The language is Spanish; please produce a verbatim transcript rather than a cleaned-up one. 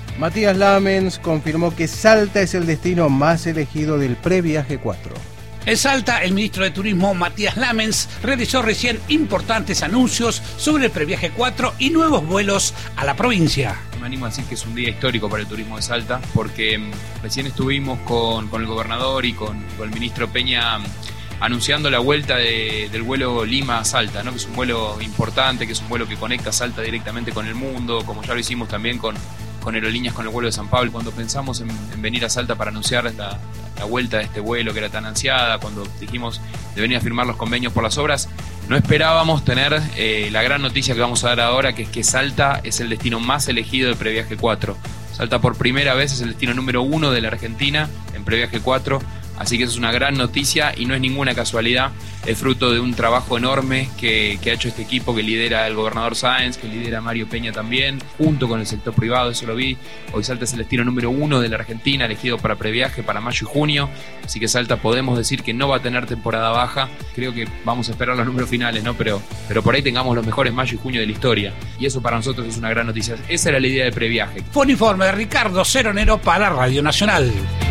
Matías Lamens confirmó que Salta es el destino más elegido del Previaje cuatro. En Salta, el ministro de Turismo, Matías Lamens, realizó recién importantes anuncios sobre el Previaje cuatro y nuevos vuelos a la provincia. Me animo a decir que es un día histórico para el turismo de Salta, porque recién estuvimos con, con el gobernador y con, con el ministro Peña anunciando la vuelta de, del vuelo Lima-Salta, ¿no? Que es un vuelo importante, que es un vuelo que conecta Salta directamente con el mundo, como ya lo hicimos también con, con Aerolíneas, con el vuelo de San Pablo. Cuando pensamos en, en venir a Salta para anunciar la, la vuelta de este vuelo que era tan ansiada, cuando dijimos de venir a firmar los convenios por las obras, no esperábamos tener eh, la gran noticia que vamos a dar ahora, que es que Salta es el destino más elegido del Previaje cuatro. Salta por primera vez es el destino número uno de la Argentina en Previaje cuatro. Así que eso es una gran noticia y no es ninguna casualidad, es fruto de un trabajo enorme que, que ha hecho este equipo que lidera el gobernador Sáenz, que lidera Mario Peña también, junto con el sector privado, eso lo vi. Hoy Salta es el destino número uno de la Argentina, elegido para previaje para mayo y junio, así que Salta podemos decir que no va a tener temporada baja. Creo que vamos a esperar los números finales, ¿no? Pero, pero por ahí tengamos los mejores mayo y junio de la historia, y eso para nosotros es una gran noticia. Esa era la idea de previaje. Fue un informe de Ricardo Ceronero para Radio Nacional.